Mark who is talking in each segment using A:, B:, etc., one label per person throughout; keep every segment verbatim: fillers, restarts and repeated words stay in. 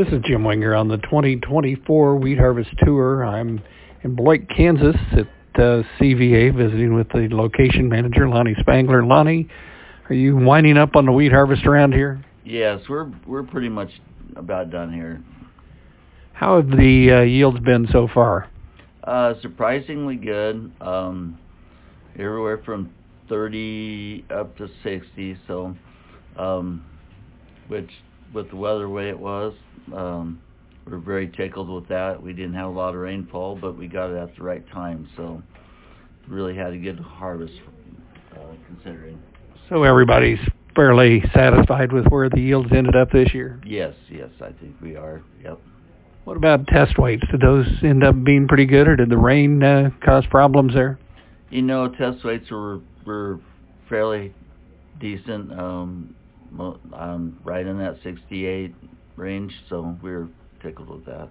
A: This is Jim Winger on the twenty twenty-four Wheat Harvest Tour. I'm in Beloit, Kansas at uh, C V A visiting with the location manager, Lonnie Spangler. Lonnie, are you winding up on the wheat harvest around here?
B: Yes, we're we're pretty much about done here.
A: How have the uh, yields been so far?
B: Uh, surprisingly good. Um, everywhere from thirty up to sixty. So, um, which with the weather the way it was, um, we're very tickled with that. We didn't have a lot of rainfall, but we got it at the right time. So, really had a good harvest, uh, considering.
A: So everybody's fairly satisfied with where the yields ended up this year?
B: Yes, yes, I think we are. Yep.
A: What about test weights? Did those end up being pretty good, or did the rain uh, cause problems there?
B: You know, test weights were were fairly decent. Um, um, right in that sixty-eight range, so we were tickled with that.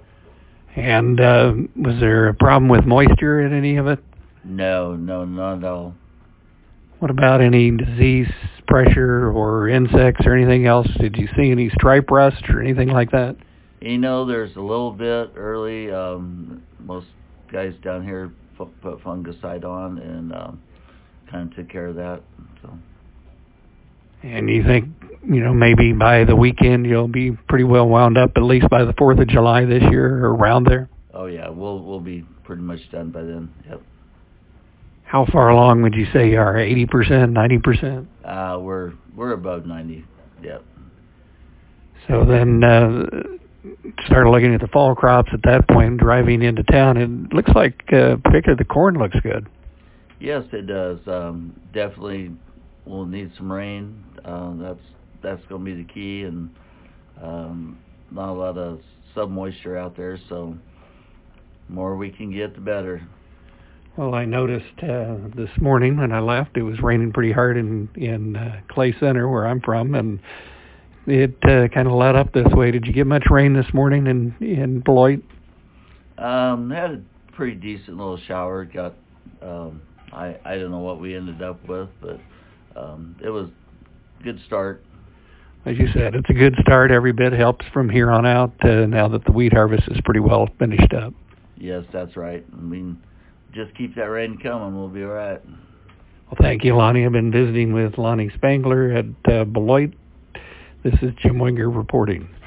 A: And uh, was there a problem with moisture in any of it?
B: No, no, not at all.
A: What about any disease pressure or insects or anything else? Did you see any stripe rust or anything like that?
B: You know, there's a little bit early. Um, most guys down here f- put fungicide on and um, kind of took care of that. So.
A: And you think, you know, maybe by the weekend you'll be pretty well wound up, at least by the fourth of July this year, or around there?
B: Oh yeah, we'll we'll be pretty much done by then. Yep.
A: How far along would you say you are? eighty percent, ninety percent?
B: Uh, we're we're above ninety. Yep.
A: So then, uh, start looking at the fall crops at that point, driving into town. It looks like, uh, particularly the corn looks good.
B: Yes, it does. Um, definitely, we'll need some rain. Uh, that's that's going to be the key, and um, not a lot of sub-moisture out there, so the more we can get, the better.
A: Well, I noticed uh, this morning when I left, it was raining pretty hard in, in uh, Clay Center, where I'm from, and it uh, kind of let up this way. Did you get much rain this morning in, in Beloit?
B: Um, had a pretty decent little shower. Got, um, I, I don't know what we ended up with, but um, it was a good start.
A: As you said, it's a good start. Every bit helps from here on out, uh, now that the wheat harvest is pretty well finished up.
B: Yes, that's right. I mean, just keep that rain coming, we'll be all right.
A: Well, thank you, Lonnie. I've been visiting with Lonnie Spangler at uh, Beloit. This is Jim Winger reporting.